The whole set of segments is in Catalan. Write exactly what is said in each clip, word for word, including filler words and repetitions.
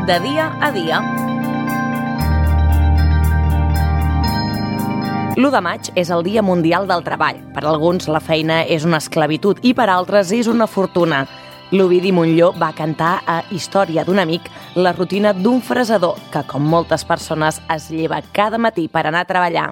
de dia a dia. l'u de maig és el Dia Mundial del Treball. Per alguns la feina és una esclavitud i per altres és una fortuna. L'Ovidi Montllor va cantar a Història d'un amic la rutina d'un fresador que, com moltes persones, es lleva cada matí per anar a treballar.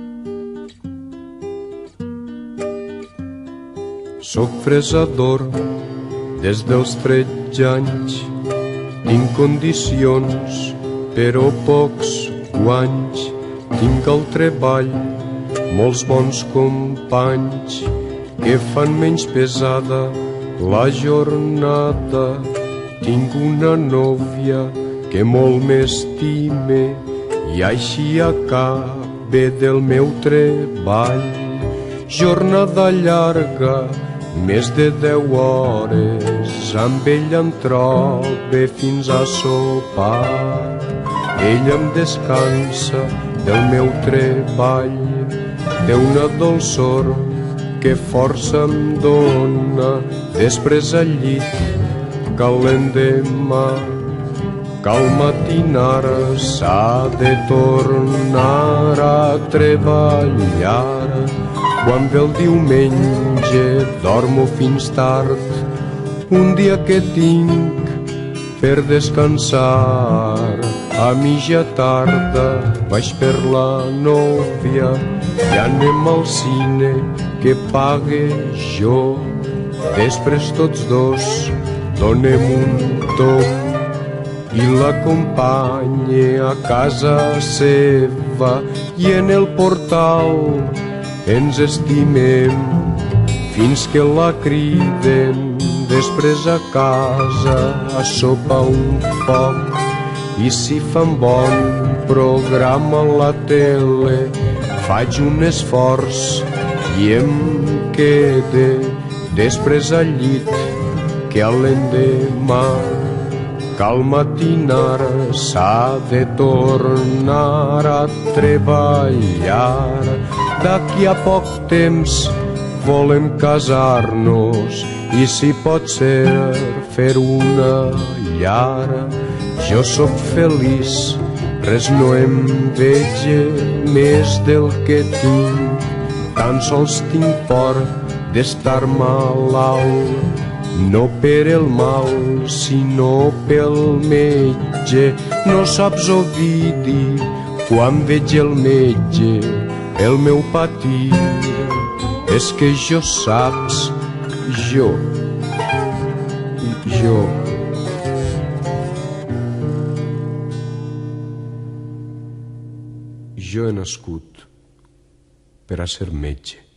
Soc fresador des dels tretze anys. Tinc condicions, però pocs guanys. Tinc el treball, molts bons companys que fan menys pesada la jornada. Tinc una nòvia que molt m'estime i així acabe del meu treball. Jornada llarga, més de deu hores, amb ella em trobe fins a sopar. Ella em descansa del meu treball, té una dolçor que força em dóna. Després al llit cal l'endemà, cal matinar, s'ha de tornar a treballar. Quan ve el diumenge dormo fins tard, un dia que tinc per descansar. A mitja tarda vaig per la nòvia i anem al cine que pague jo. Després tots dos donem un toc i l'acompanye a casa seva i en el portal ens estimem fins que la criden. Després a casa a sopar un poc i si fan bon programa a la tele faig un esforç i em quede. Després al llit que a l'endemà cal matinar, s'ha de tornar a treballar. D'aquí a poc temps volem casar-nos i si pot ser fer una llar. Jo sóc feliç, res no em veig més del que tinc. Tan sols tinc por d'estar malalt, no per el mal, sinó pel metge. No saps, Ovidi, quan veig el metge, el meu patir és que jo, saps, jo, jo, jo he nascut per a ser metge.